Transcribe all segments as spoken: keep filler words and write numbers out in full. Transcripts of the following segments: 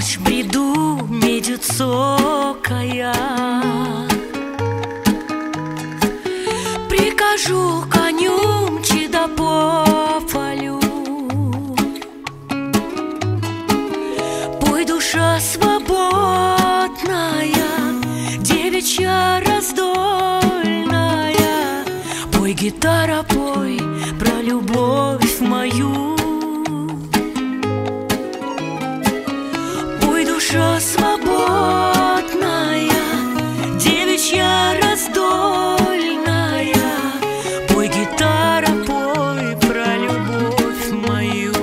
ночь бреду, медью цокая, прикажу коню мчи да по полю. Пой, душа свободная, девичья раздольная, пой, гитара, пой про любовь мою. Пой, душа свободная, девичья раздольная, пой, гитара, пой про любовь мою.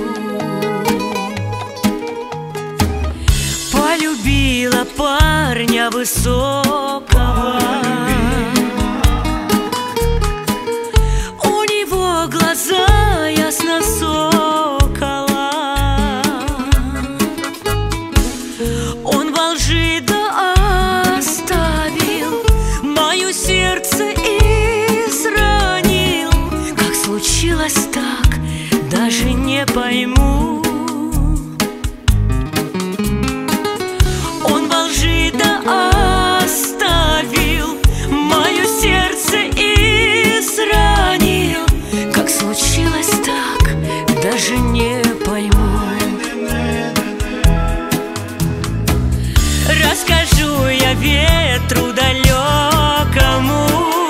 Полюбила парня высокого, у него глаза ясно сокола, он во лжи да оставил, мое сердце изранил. Как случилось так, даже не пойму. Он во лжи да оставил, мое сердце изранил. Как случилось так, даже не пойму. Расскажу я ветру далекому,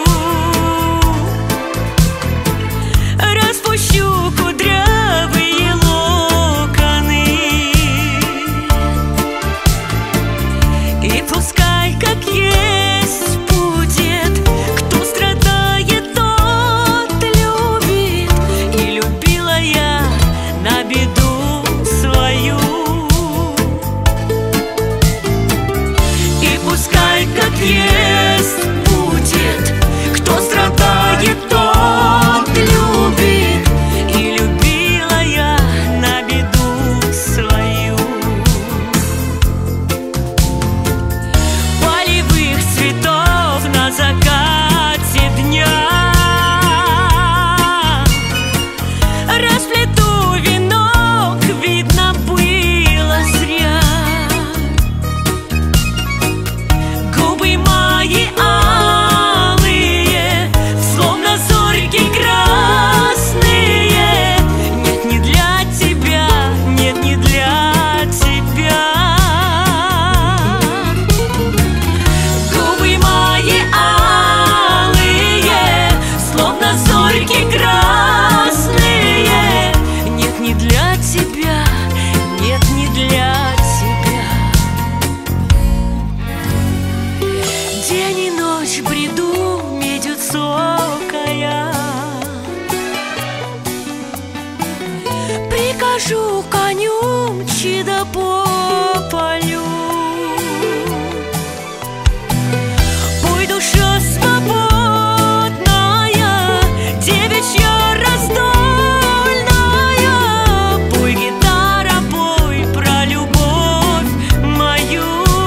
распущу кудрявые локоны, и пускай как есть будет, кто страдает, тот любит. И любила я на беду свою. Пускай как есть будет, кто страдает, тот любит. И любила я на беду свою. Полевых цветов на закате дня расплету венок, видно было зря. Мои алые, словно зорьки красные. Нет, не для тебя, нет, не для тебя. Губы мои алые, словно зорьки красные. Нет, не для тебя, нет, не для тебя. День и ночь бреду, медью цокая, прикажу коню мчи да по полю. Пой, душа свободная, девичья раздольная, пой, гитара, пой про любовь мою.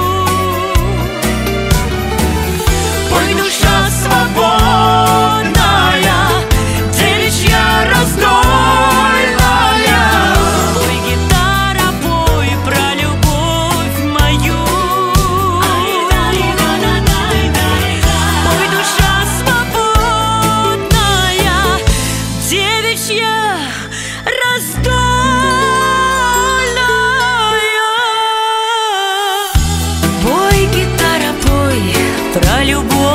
Пой, душа свободная, девичья раздольная, пой, гитара, пой про любовь мою. Пой, душа свободная, девичья раздольная, пой, гитара, пой про любовь.